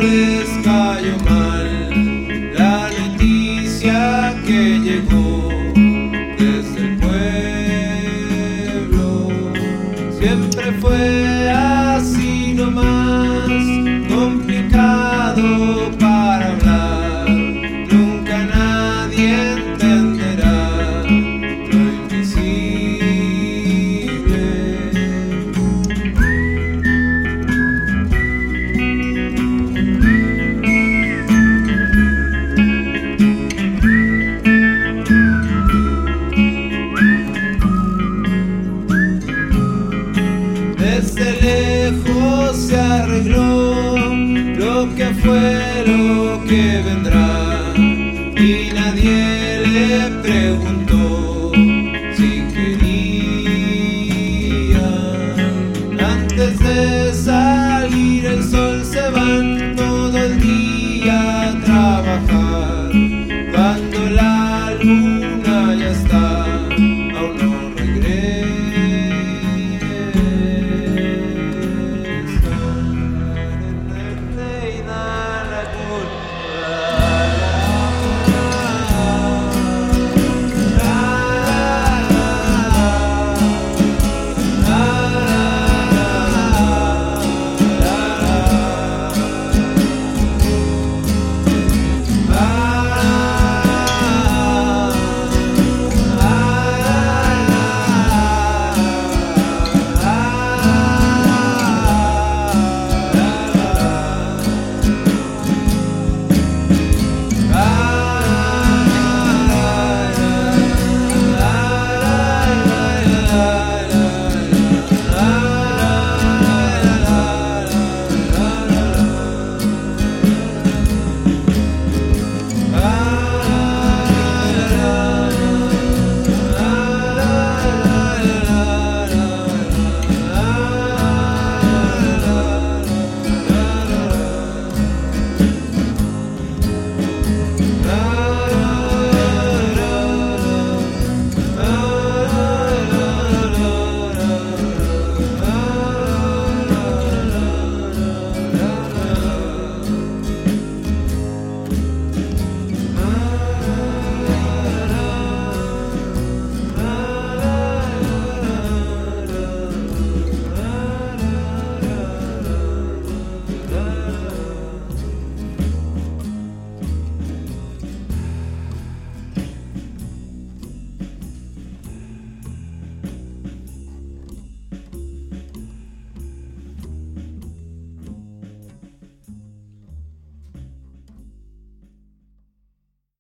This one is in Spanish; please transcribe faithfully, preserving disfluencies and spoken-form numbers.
vez cayó mal la noticia que llegó desde el pueblo. Siempre fue así nomás, complicado para hablar. Nunca nadie entenderá lo invisible. Desde lejos se arregló lo que fue, lo que vendrá, y nadie le preguntó si quería. Antes de